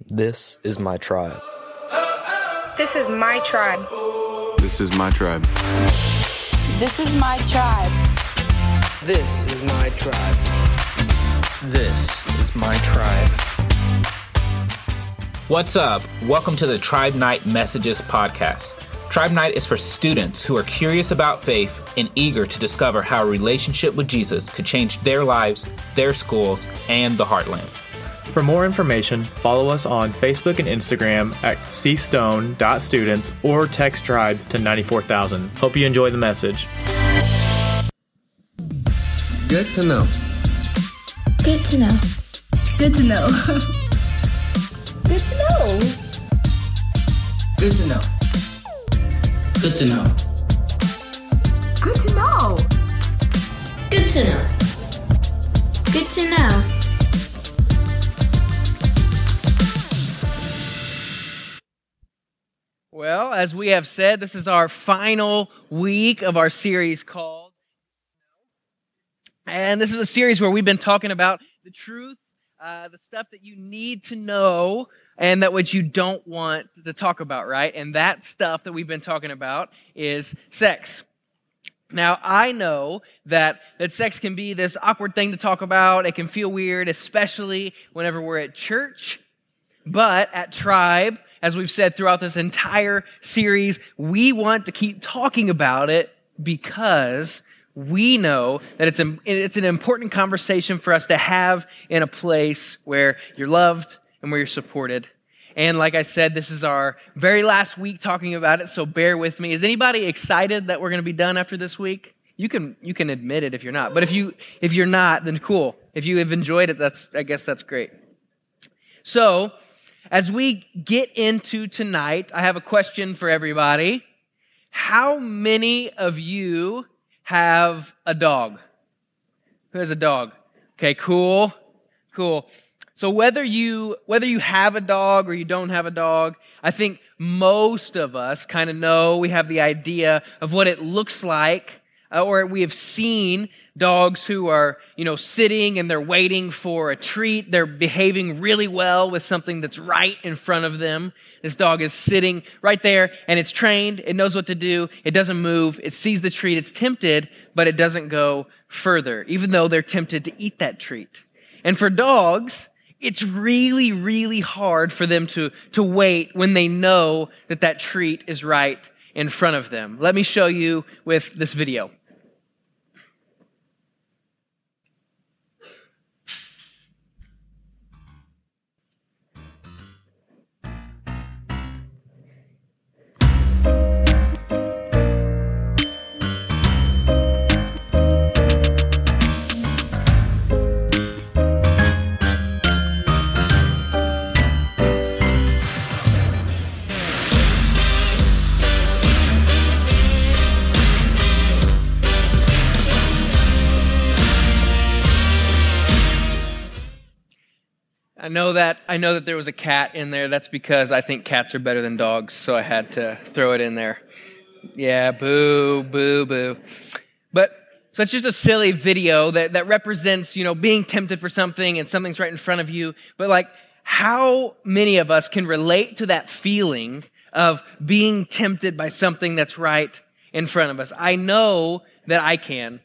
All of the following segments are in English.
This is my tribe. This is my tribe. This is my tribe. This is my tribe. This is my tribe. This is my tribe. What's up? Welcome to the Tribe Night Messages podcast. Tribe Night is for students who are curious about faith and eager to discover how a relationship with Jesus could change their lives, their schools, and the Heartland. For more information, follow us on Facebook and Instagram at cstone.students or text tribe to 94,000. Hope you enjoy the message. Good to know. Good to know. Good to know. Good to know. Good to know. Good to know. Good to know. Good to know. Good to know. Well, as we have said, this is our final week of our series called, and this is a series where we've been talking about the truth, the stuff that you need to know and that what you don't want to talk about, right? And that stuff that we've been talking about is sex. Now, I know that sex can be this awkward thing to talk about. It can feel weird, especially whenever we're at church. But at Tribe, as we've said throughout this entire series, we want to keep talking about it because we know that it's an important conversation for us to have in a place where you're loved and where you're supported. And like I said, this is our very last week talking about it, so bear with me. Is anybody excited that we're going to be done after this week? You can admit it if you're not. But if you're not, then cool. If you have enjoyed it, I guess that's great. So, as we get into tonight, I have a question for everybody. How many of you have a dog? Who has a dog? Okay, cool. So whether you have a dog or you don't have a dog, I think most of us kind of know, we have the idea of what it looks like, or we have seen dogs who are, sitting and they're waiting for a treat. They're behaving really well with something that's right in front of them. This dog is sitting right there and it's trained. It knows what to do. It doesn't move. It sees the treat. It's tempted, but it doesn't go further, even though they're tempted to eat that treat. And for dogs, it's really, really hard for them to wait when they know that treat is right in front of them. Let me show you with this video. I know that there was a cat in there. That's because I think cats are better than dogs, so I had to throw it in there. Yeah, boo, boo, boo. But so it's just a silly video that represents, being tempted for something and something's right in front of you. But how many of us can relate to that feeling of being tempted by something that's right in front of us? I know that I can.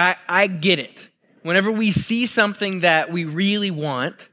I get it. Whenever we see something that we really want,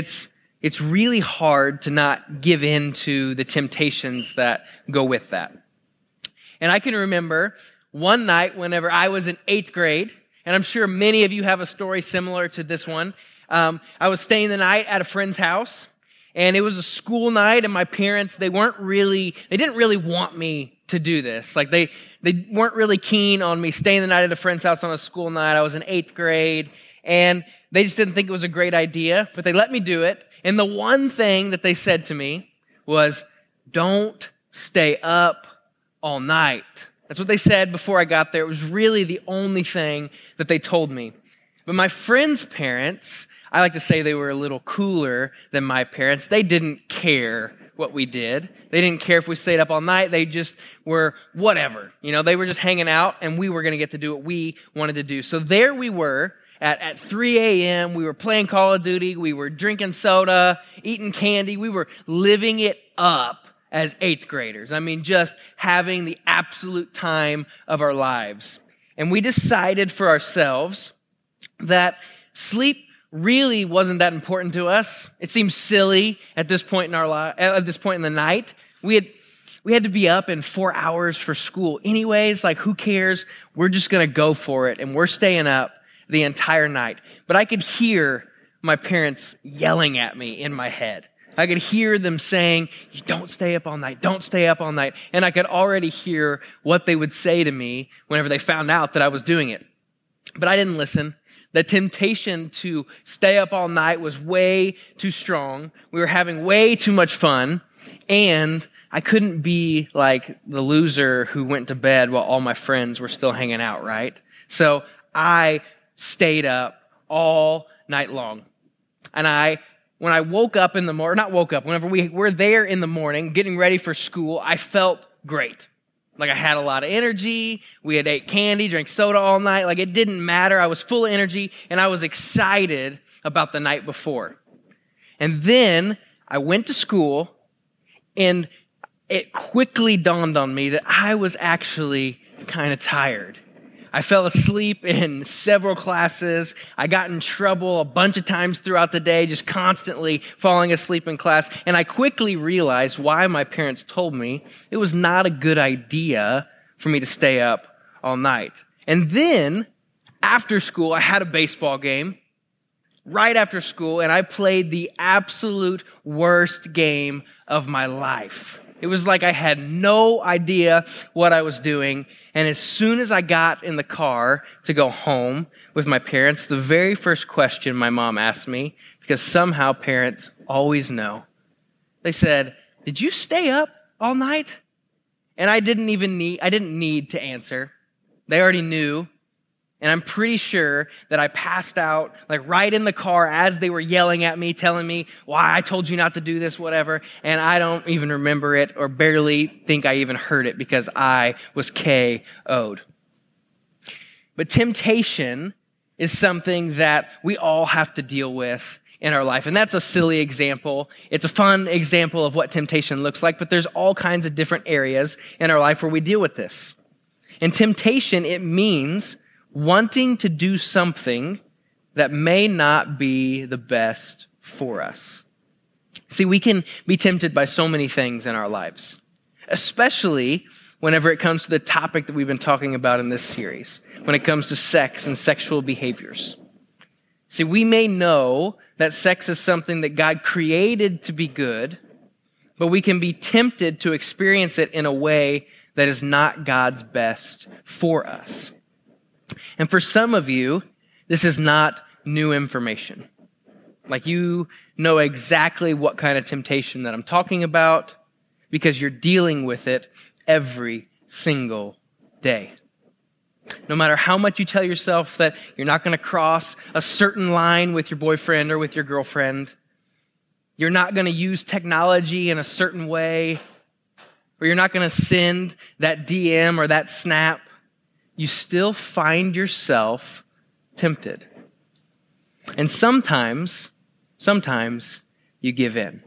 it's really hard to not give in to the temptations that go with that. And I can remember one night whenever I was in 8th grade, and I'm sure many of you have a story similar to this one. I was staying the night at a friend's house, and it was a school night, and my parents, they didn't really want me to do this. They weren't really keen on me staying the night at a friend's house on a school night. I was in 8th grade, and they just didn't think it was a great idea, but they let me do it. And the one thing that they said to me was, don't stay up all night. That's what they said before I got there. It was really the only thing that they told me. But my friend's parents, I like to say they were a little cooler than my parents. They didn't care what we did. They didn't care if we stayed up all night. They just were whatever. They were just hanging out, and we were going to get to do what we wanted to do. So there we were at 3 a.m. We were playing Call of Duty. We were drinking soda, eating candy. We were living it up as 8th graders. I mean, just having the absolute time of our lives. And we decided for ourselves that sleep really wasn't that important to us. It seemed silly at this point in our life, at this point in the night. We had to be up in 4 hours for school anyways. Like, who cares? We're just going to go for it. And we're staying up the entire night. But I could hear my parents yelling at me in my head. I could hear them saying, "You don't stay up all night. Don't stay up all night." And I could already hear what they would say to me whenever they found out that I was doing it. But I didn't listen. The temptation to stay up all night was way too strong. We were having way too much fun. And I couldn't be like the loser who went to bed while all my friends were still hanging out, right? So I stayed up all night long. And when I woke up in the morning, not woke up, whenever we were there in the morning getting ready for school, I felt great. Like, I had a lot of energy. We had ate candy, drank soda all night. Like, it didn't matter. I was full of energy, and I was excited about the night before. And then I went to school, and it quickly dawned on me that I was actually kind of tired. I fell asleep in several classes. I got in trouble a bunch of times throughout the day, just constantly falling asleep in class. And I quickly realized why my parents told me it was not a good idea for me to stay up all night. And then, after school, I had a baseball game right after school, and I played the absolute worst game of my life. It was like I had no idea what I was doing. And as soon as I got in the car to go home with my parents, the very first question my mom asked me, because somehow parents always know, they said, "Did you stay up all night?" And I didn't need to answer. They already knew. And I'm pretty sure that I passed out like right in the car as they were yelling at me, telling me why I told you not to do this, whatever. And I don't even remember it or barely think I even heard it because I was KO'd. But temptation is something that we all have to deal with in our life. And that's a silly example. It's a fun example of what temptation looks like, but there's all kinds of different areas in our life where we deal with this. And temptation, it means wanting to do something that may not be the best for us. See, we can be tempted by so many things in our lives, especially whenever it comes to the topic that we've been talking about in this series, when it comes to sex and sexual behaviors. See, we may know that sex is something that God created to be good, but we can be tempted to experience it in a way that is not God's best for us. And for some of you, this is not new information. Like, you know exactly what kind of temptation that I'm talking about because you're dealing with it every single day. No matter how much you tell yourself that you're not going to cross a certain line with your boyfriend or with your girlfriend, you're not going to use technology in a certain way, or you're not going to send that DM or that snap, you still find yourself tempted. And sometimes you give in.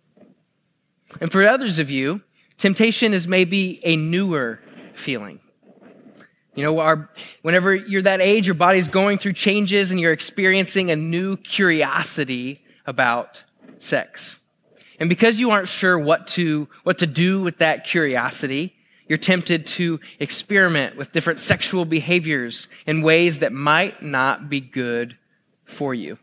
And for others of you, temptation is maybe a newer feeling. You know, whenever you're that age, your body's going through changes and you're experiencing a new curiosity about sex. And because you aren't sure what to do with that curiosity, you're tempted to experiment with different sexual behaviors in ways that might not be good for you.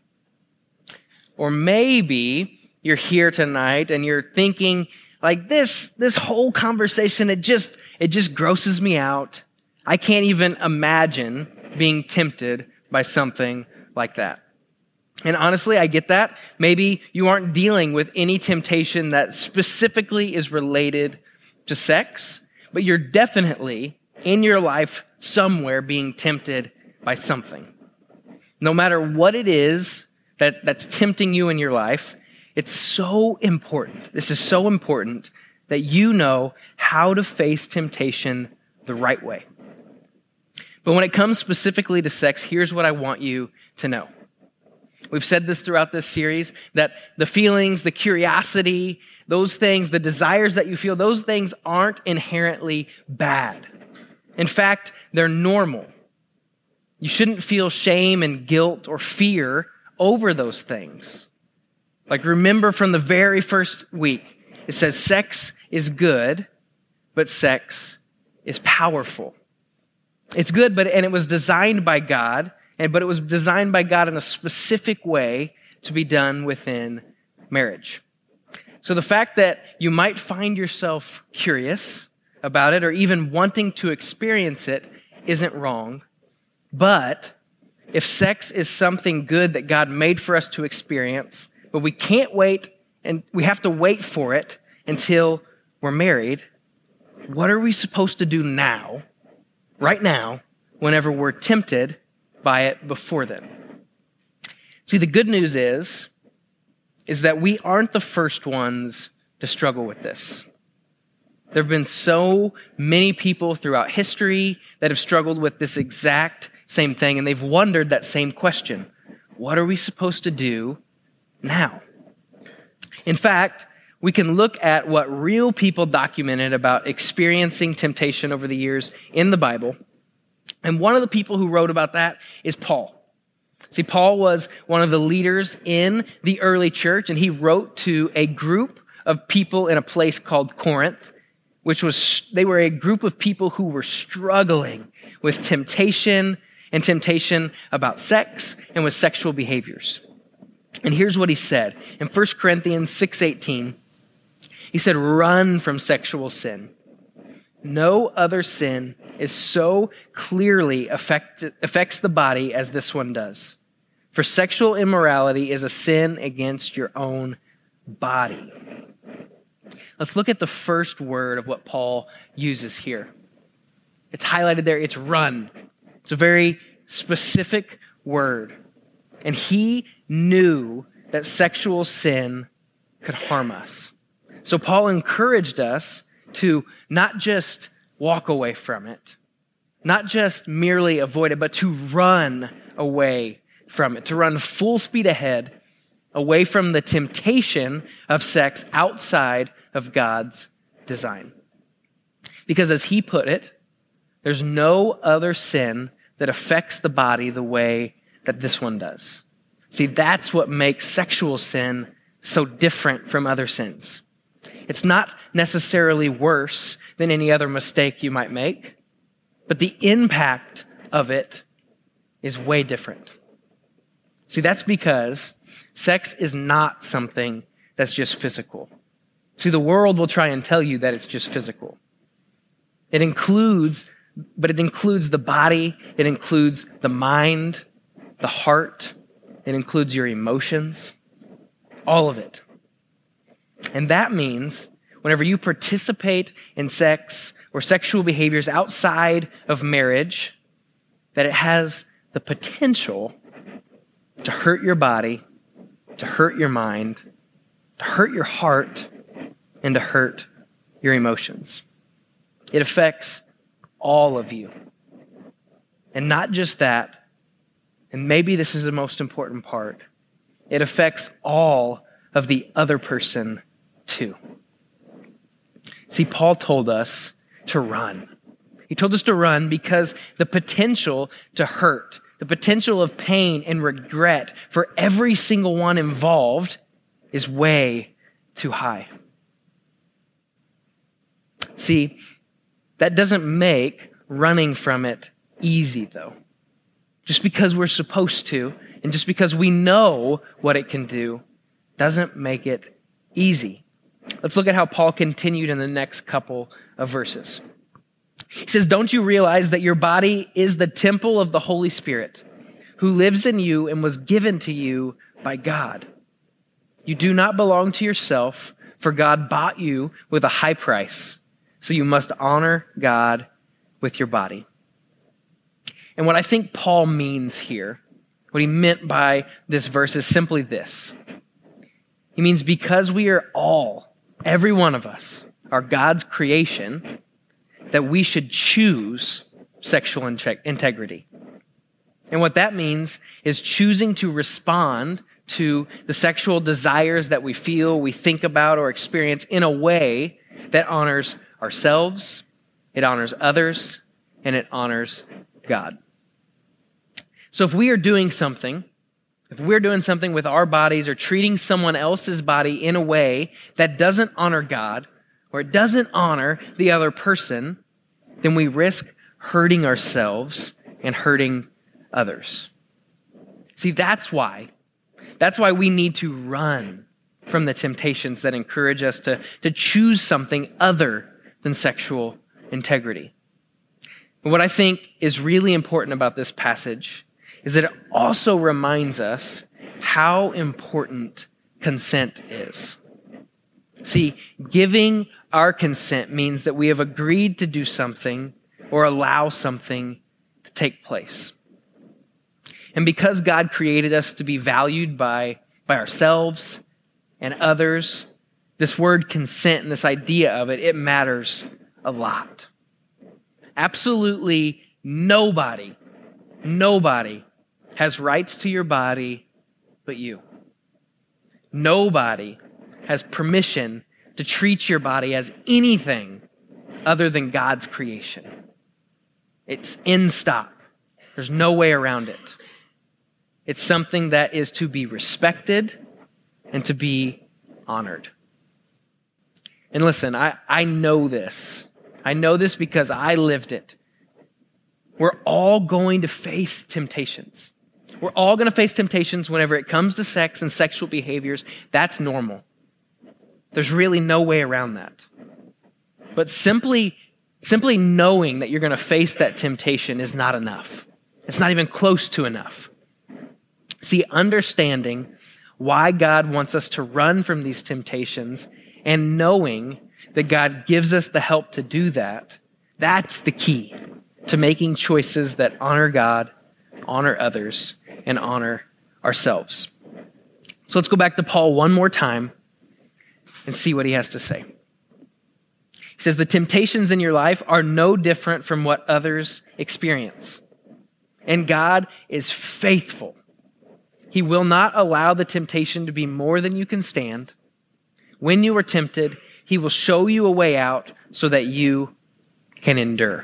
Or maybe you're here tonight and you're thinking, like, this whole conversation, it just grosses me out. I can't even imagine being tempted by something like that. And honestly, I get that. Maybe you aren't dealing with any temptation that specifically is related to sex, but you're definitely in your life somewhere being tempted by something. No matter what it is that's tempting you in your life, it's so important. This is so important that you know how to face temptation the right way. But when it comes specifically to sex, here's what I want you to know. We've said this throughout this series, that the feelings, the curiosity, those things, the desires that you feel, those things aren't inherently bad. In fact, they're normal. You shouldn't feel shame and guilt or fear over those things. Like, remember from the very first week, it says sex is good, but sex is powerful. It's good, and it was designed by God, but it was designed by God in a specific way to be done within marriage. So the fact that you might find yourself curious about it or even wanting to experience it isn't wrong. But if sex is something good that God made for us to experience, but we can't wait and we have to wait for it until we're married, what are we supposed to do now, right now, whenever we're tempted by it before then? See, the good news is that we aren't the first ones to struggle with this. There have been so many people throughout history that have struggled with this exact same thing, and they've wondered that same question. What are we supposed to do now? In fact, we can look at what real people documented about experiencing temptation over the years in the Bible. And one of the people who wrote about that is Paul. See, Paul was one of the leaders in the early church, and he wrote to a group of people in a place called Corinth, they were a group of people who were struggling with temptation and temptation about sex and with sexual behaviors. And here's what he said. In 1 Corinthians 6:18, he said, "Run from sexual sin. No other sin is so clearly affects the body as this one does. For sexual immorality is a sin against your own body." Let's look at the first word of what Paul uses here. It's highlighted there. It's run. It's a very specific word. And he knew that sexual sin could harm us. So Paul encouraged us to not just walk away from it, not just merely avoid it, but to run away from it, to run full speed ahead, away from the temptation of sex outside of God's design. Because as he put it, there's no other sin that affects the body the way that this one does. See, that's what makes sexual sin so different from other sins. It's not necessarily worse than any other mistake you might make, but the impact of it is way different. See, that's because sex is not something that's just physical. See, the world will try and tell you that it's just physical. It includes the body, it includes the mind, the heart, it includes your emotions, all of it. And that means whenever you participate in sex or sexual behaviors outside of marriage, that it has the potential to hurt your body, to hurt your mind, to hurt your heart, and to hurt your emotions. It affects all of you. And not just that, and maybe this is the most important part, it affects all of the other person too. See, Paul told us to run. He told us to run because the potential to hurt, the potential of pain and regret for every single one involved is way too high. See, that doesn't make running from it easy, though. Just because we're supposed to, and just because we know what it can do, doesn't make it easy. Let's look at how Paul continued in the next couple of verses. He says, "Don't you realize that your body is the temple of the Holy Spirit, who lives in you and was given to you by God? You do not belong to yourself, for God bought you with a high price. So you must honor God with your body." And what I think Paul means here, what he meant by this verse is simply this. He means because we are all, every one of us, are God's creation, that we should choose sexual integrity. And what that means is choosing to respond to the sexual desires that we feel, we think about, or experience in a way that honors ourselves, it honors others, and it honors God. So if we're doing something with our bodies or treating someone else's body in a way that doesn't honor God or it doesn't honor the other person, then we risk hurting ourselves and hurting others. See, that's why we need to run from the temptations that encourage us to choose something other than sexual integrity. And what I think is really important about this passage is that it also reminds us how important consent is. See, giving our consent means that we have agreed to do something or allow something to take place. And because God created us to be valued by ourselves and others, this word consent and this idea of it matters a lot. Absolutely nobody has rights to your body but you. Nobody has permission to treat your body as anything other than God's creation. It's in stock. There's no way around it. It's something that is to be respected and to be honored. And listen, I know this. I know this because I lived it. We're all going to face temptations. We're all going to face temptations whenever it comes to sex and sexual behaviors. That's normal. There's really no way around that. But simply knowing that you're going to face that temptation is not enough. It's not even close to enough. See, understanding why God wants us to run from these temptations and knowing that God gives us the help to do that, that's the key to making choices that honor God, honor others, and honor ourselves. So let's go back to Paul one more time and see what he has to say. He says, the temptations in your life are no different from what others experience. And God is faithful. He will not allow the temptation to be more than you can stand. When you are tempted, he will show you a way out so that you can endure.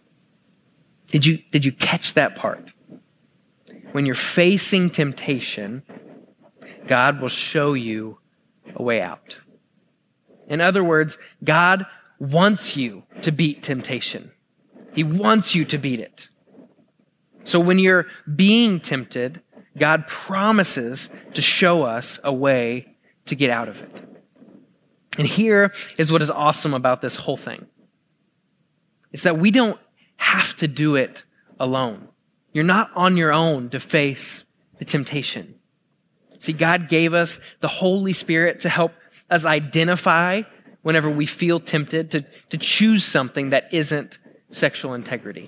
Did you catch that part? When you're facing temptation, God will show you a way out. In other words, God wants you to beat temptation. He wants you to beat it. So when you're being tempted, God promises to show us a way to get out of it. And here is what is awesome about this whole thing. It's that we don't have to do it alone. You're not on your own to face the temptation. See, God gave us the Holy Spirit to help us identify whenever we feel tempted to choose something that isn't sexual integrity.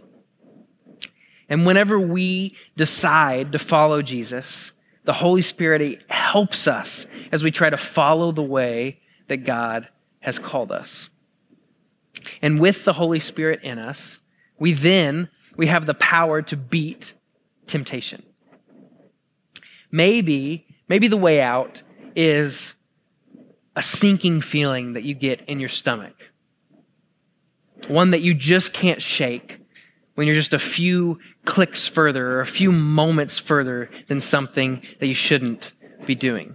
And whenever we decide to follow Jesus, the Holy Spirit helps us as we try to follow the way that God has called us. And with the Holy Spirit in us, we have the power to beat temptation. Maybe the way out is a sinking feeling that you get in your stomach. One that you just can't shake when you're just a few clicks further or a few moments further than something that you shouldn't be doing.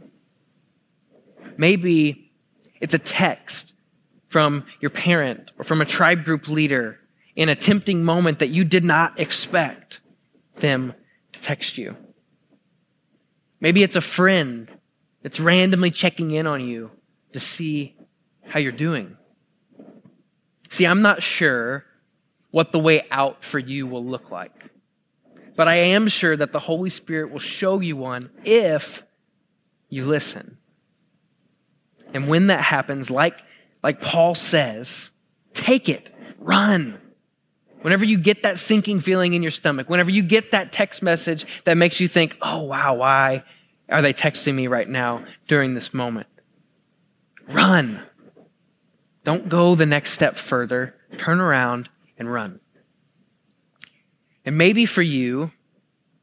Maybe it's a text from your parent or from a tribe group leader in a tempting moment that you did not expect them to text you. Maybe it's a friend that's randomly checking in on you to see how you're doing. See, I'm not sure what the way out for you will look like, but I am sure that the Holy Spirit will show you one if you listen. And when that happens, like Paul says, take it, run. Whenever you get that sinking feeling in your stomach, whenever you get that text message that makes you think, oh wow, why are they texting me right now during this moment? Run. Don't go the next step further. Turn around and run. And maybe for you,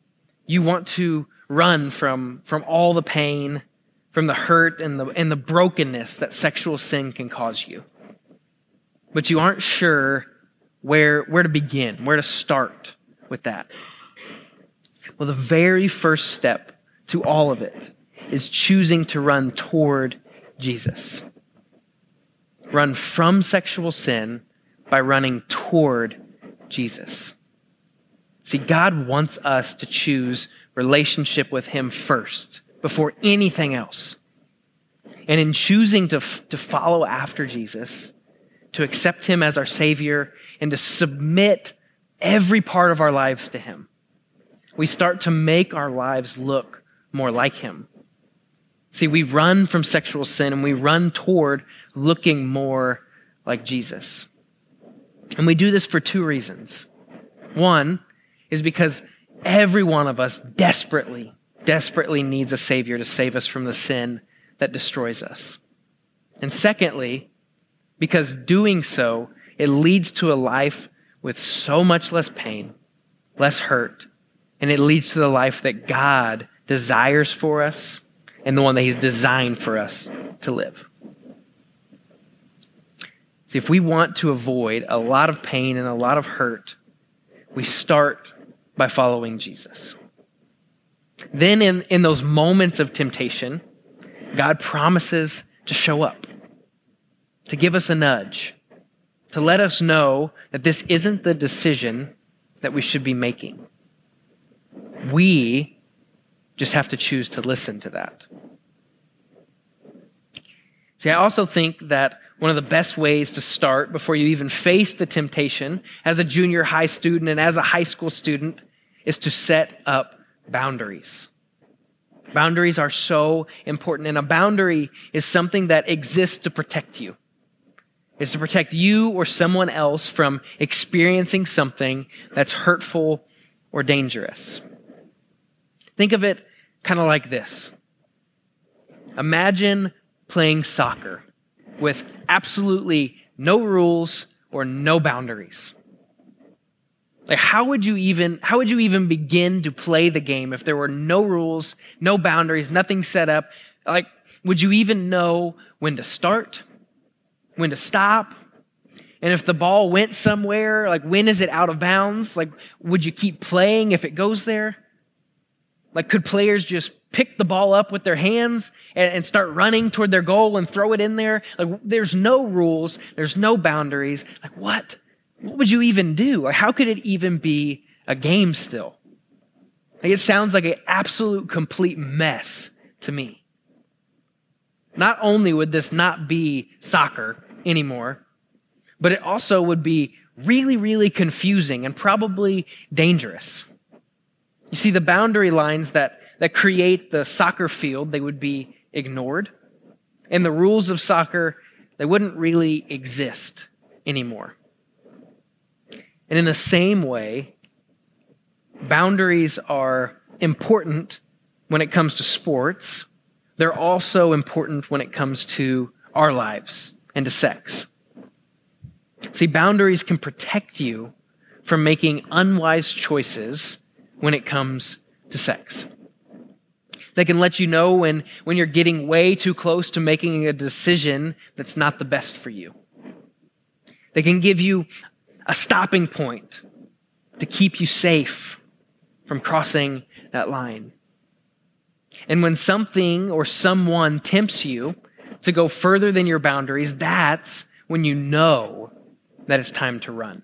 You want to run from all the pain, from the hurt and the brokenness that sexual sin can cause you. But you aren't sure where to begin, where to start with that. Well, the very first step to all of it is choosing to run toward Jesus. Run from sexual sin by running toward Jesus. See, God wants us to choose relationship with him first, before anything else. And in choosing to follow after Jesus, to accept him as our Savior, and to submit every part of our lives to him, we start to make our lives look more like him. See, we run from sexual sin and we run toward looking more like Jesus. And we do this for two reasons. One is because every one of us desperately needs a Savior to save us from the sin that destroys us. And secondly, because doing so, it leads to a life with so much less pain, less hurt, and it leads to the life that God desires for us and the one that he's designed for us to live. See, if we want to avoid a lot of pain and a lot of hurt, we start by following Jesus. Then in those moments of temptation, God promises to show up, to give us a nudge, to let us know that this isn't the decision that we should be making. We just have to choose to listen to that. See, I also think that one of the best ways to start before you even face the temptation as a junior high student and as a high school student is to set up boundaries. Boundaries are so important, and a boundary is something that exists to protect you. It's to protect you or someone else from experiencing something that's hurtful or dangerous. Think of it kind of like this. Imagine playing soccer with absolutely no rules or no boundaries. Like how would you even begin to play the game if there were no rules, no boundaries, nothing set up? Like, would you even know when to start, when to stop? And if the ball went somewhere, like when is it out of bounds? Like, would you keep playing if it goes there? Like, could players just pick the ball up with their hands and start running toward their goal and throw it in there? Like, there's no rules, there's no boundaries. Like, what would you even do? Like, how could it even be a game still? Like, it sounds like an absolute complete mess to me. Not only would this not be soccer anymore, but it also would be really, really confusing and probably dangerous. You see, the boundary lines that create the soccer field, they would be ignored. And the rules of soccer, they wouldn't really exist anymore. And in the same way, boundaries are important when it comes to sports. They're also important when it comes to our lives and to sex. See, boundaries can protect you from making unwise choices when it comes to sex. They can let you know when you're getting way too close to making a decision that's not the best for you. They can give you a stopping point to keep you safe from crossing that line. And when something or someone tempts you to go further than your boundaries, that's when you know that it's time to run.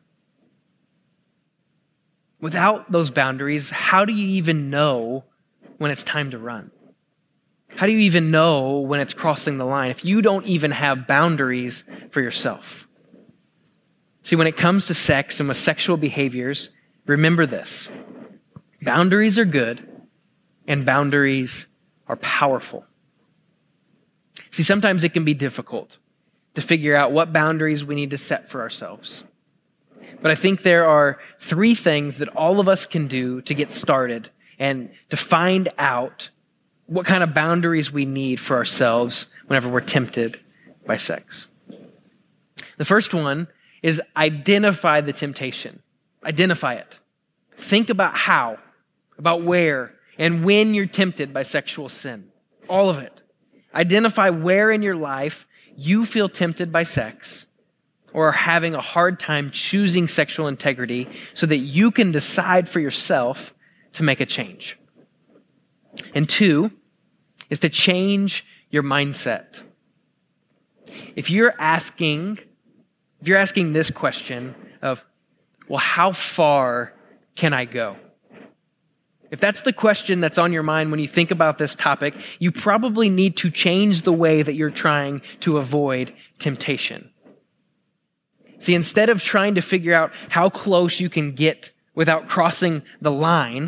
Without those boundaries, how do you even know when it's time to run? How do you even know when it's crossing the line if you don't even have boundaries for yourself? See, when it comes to sex and with sexual behaviors, remember this. Boundaries are good and boundaries are powerful. See, sometimes it can be difficult to figure out what boundaries we need to set for ourselves. But I think there are 3 things that all of us can do to get started and to find out what kind of boundaries we need for ourselves whenever we're tempted by sex. The first one is identify the temptation. Identify it. Think about how about where and when you're tempted by sexual sin. All of it. Identify where in your life you feel tempted by sex or are having a hard time choosing sexual integrity so that you can decide for yourself to make a change. And 2 is to change your mindset. If you're asking this question of, well, how far can I go? If that's the question that's on your mind when you think about this topic, you probably need to change the way that you're trying to avoid temptation. See, instead of trying to figure out how close you can get without crossing the line,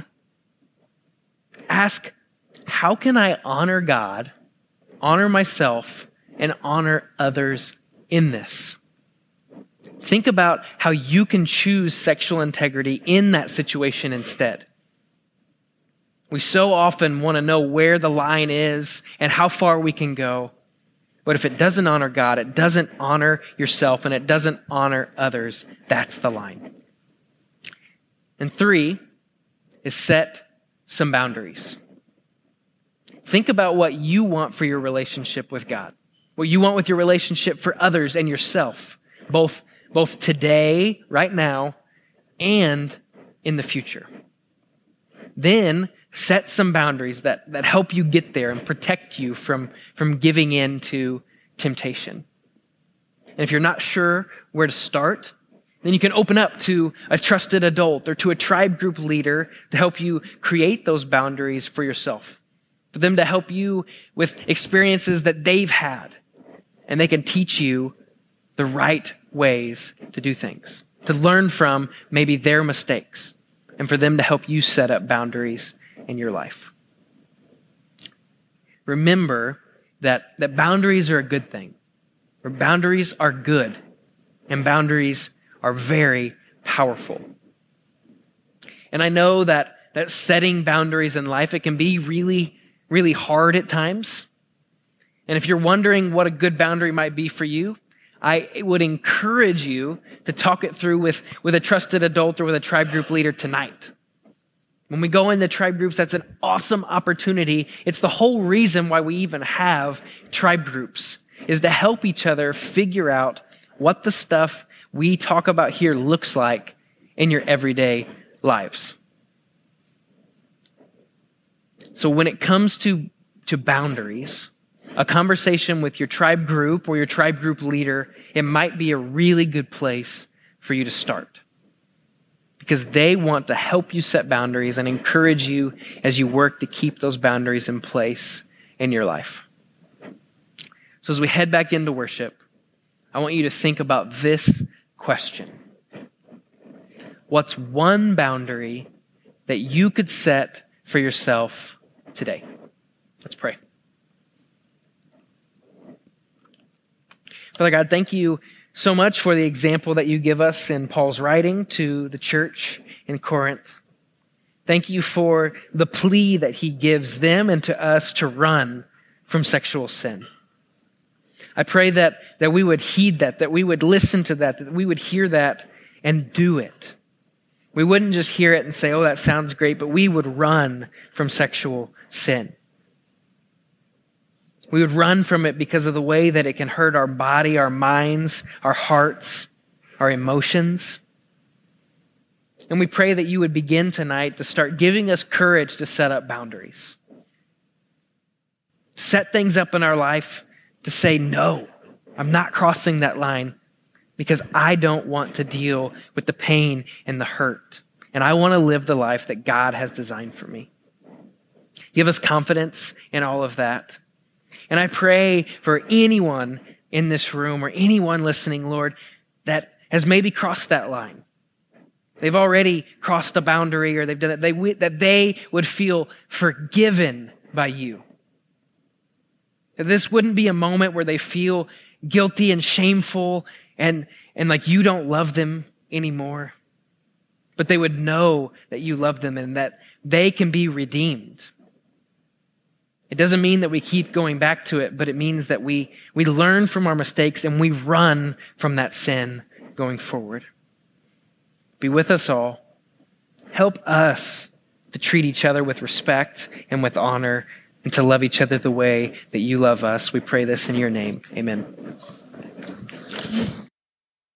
ask, how can I honor God, honor myself, and honor others in this? Think about how you can choose sexual integrity in that situation instead. We so often want to know where the line is and how far we can go. But if it doesn't honor God, it doesn't honor yourself, and it doesn't honor others, that's the line. And 3 is set some boundaries. Think about what you want for your relationship with God, what you want with your relationship for others and yourself, both today, right now, and in the future. Then set some boundaries that help you get there and protect you from giving in to temptation. And if you're not sure where to start, then you can open up to a trusted adult or to a tribe group leader to help you create those boundaries for yourself, for them to help you with experiences that they've had, and they can teach you the right ways to do things, to learn from maybe their mistakes, and for them to help you set up boundaries in your life. Remember that boundaries are a good thing. Or boundaries are good, and boundaries are very powerful. And I know that setting boundaries in life, it can be really, really hard at times. And if you're wondering what a good boundary might be for you, I would encourage you to talk it through with a trusted adult or with a tribe group leader tonight. When we go into tribe groups, that's an awesome opportunity. It's the whole reason why we even have tribe groups, is to help each other figure out what the stuff we talk about here looks like in your everyday lives. So when it comes to boundaries, a conversation with your tribe group or your tribe group leader, it might be a really good place for you to start, because they want to help you set boundaries and encourage you as you work to keep those boundaries in place in your life. So as we head back into worship, I want you to think about this question. What's one boundary that you could set for yourself today? Let's pray. Father God, thank you so much for the example that you give us in Paul's writing to the church in Corinth. Thank you for the plea that he gives them and to us to run from sexual sin. I pray that we would heed that we would listen to that we would hear that and do it. We wouldn't just hear it and say, oh, that sounds great, but we would run from sexual sin. We would run from it because of the way that it can hurt our body, our minds, our hearts, our emotions. And we pray that you would begin tonight to start giving us courage to set up boundaries. Set things up in our life to say, no, I'm not crossing that line because I don't want to deal with the pain and the hurt. And I want to live the life that God has designed for me. Give us confidence in all of that. And I pray for anyone in this room or anyone listening, Lord, that has maybe crossed that line. They've already crossed a boundary, or they've done that they would feel forgiven by you. That this wouldn't be a moment where they feel guilty and shameful and like you don't love them anymore. But they would know that you love them and that they can be redeemed. It doesn't mean that we keep going back to it, but it means that we learn from our mistakes and we run from that sin going forward. Be with us all. Help us to treat each other with respect and with honor, and to love each other the way that you love us. We pray this in your name. Amen.